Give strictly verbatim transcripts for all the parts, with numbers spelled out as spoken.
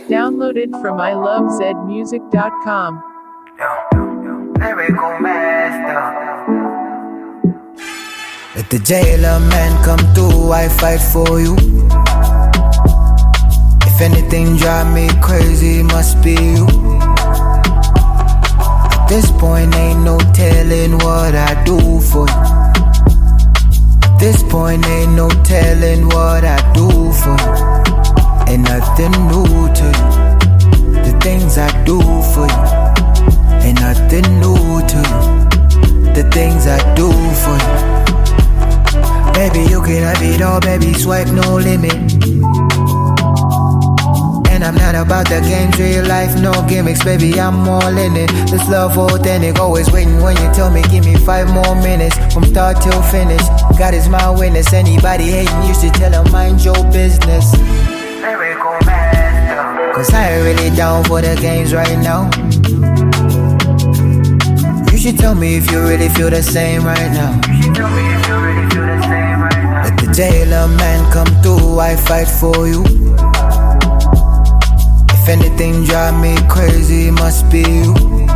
Downloaded from I love zed music dot com. Lyrical master. Let the jailer man come through, I fight for you. If anything drive me crazy, it must be you. At this point ain't no telling what I do for you. At this point ain't no telling what I do for you. Ain't nothing new to you. The things I do for you. Ain't nothing new to you. The things I do for you. Baby, you can have it all, baby, swipe no limit. And I'm not about the games, real life, no gimmicks, baby, I'm all in it. This love authentic, always waiting when you tell me, give me five more minutes. From start till finish, God is my witness. Anybody hating, you should tell them mind your business. Lyrical master. Cause I ain't really down for the games right now. You should tell me if you really feel the same right now. You should tell me if you really feel the same right now. Let the jailer man come through, I fight for you. If anything drive me crazy, it must be you.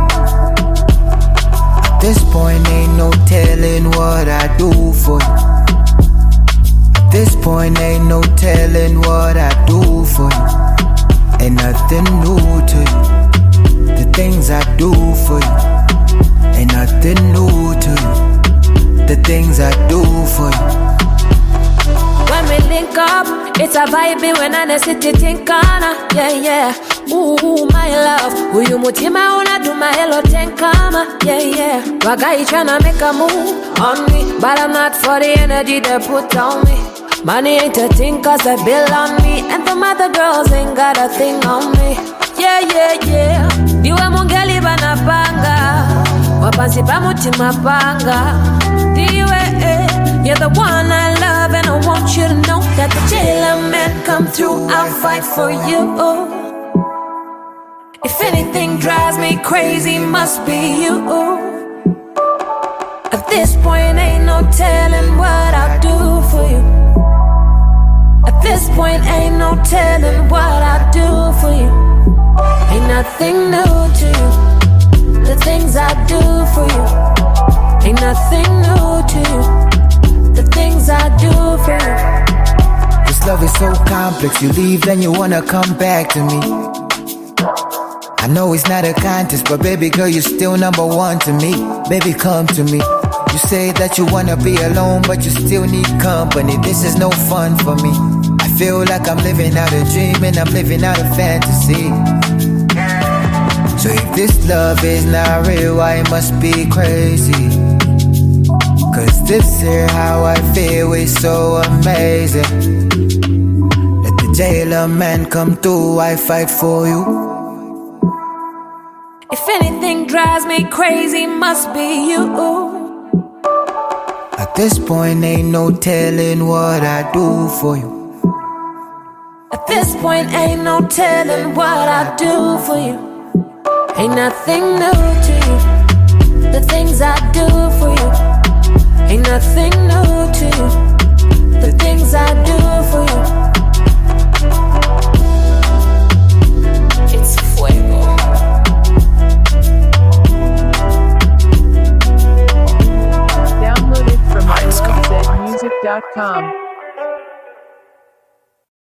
At this point ain't no telling what I do for you. At this point ain't no telling what I do for you. Ain't nothing new to you. The things I do for you. Ain't nothing new to you. The things I do for you. When we link up, it's a vibe when I sit think on. Yeah, yeah. Ooh, my love. Uyu mutima una do my hello tenkama. Yeah, yeah. Wagai tryna make a move on me, but I'm not for the energy they put on me. Money ain't a thing cause they bill on me, and the other girls ain't got a thing on me. Yeah, yeah, yeah. Diwa mungeli banapanga, wapansi pamutima panga. Diwe, eh. You're the one I love, and I want you to know that the jailer man come through, I'll fight for you. If anything drives me crazy, must be you. At this point, ain't no telling what I'll do for you. At this point, ain't no telling what I'll do for you. Ain't nothing new to you. The things I do for you. Ain't nothing new to you. The things I do for you. This love is so complex. You leave, then you wanna come back to me. I know it's not a contest, but baby girl, you're still number one to me. Baby, come to me. You say that you wanna be alone, but you still need company. This is no fun for me. I feel like I'm living out a dream and I'm living out a fantasy. So if this love is not real, why it must be crazy? Cause this here how I feel is so amazing. Let the jailer man come through, I fight for you. If anything drives me crazy, must be you. At this point ain't no telling what I do for you. At this point ain't no telling what I do for you. Ain't nothing new to you. The things I do for you. Ain't nothing new to you. The things I do for you. It's fuego. Downloaded from I love zed music dot com.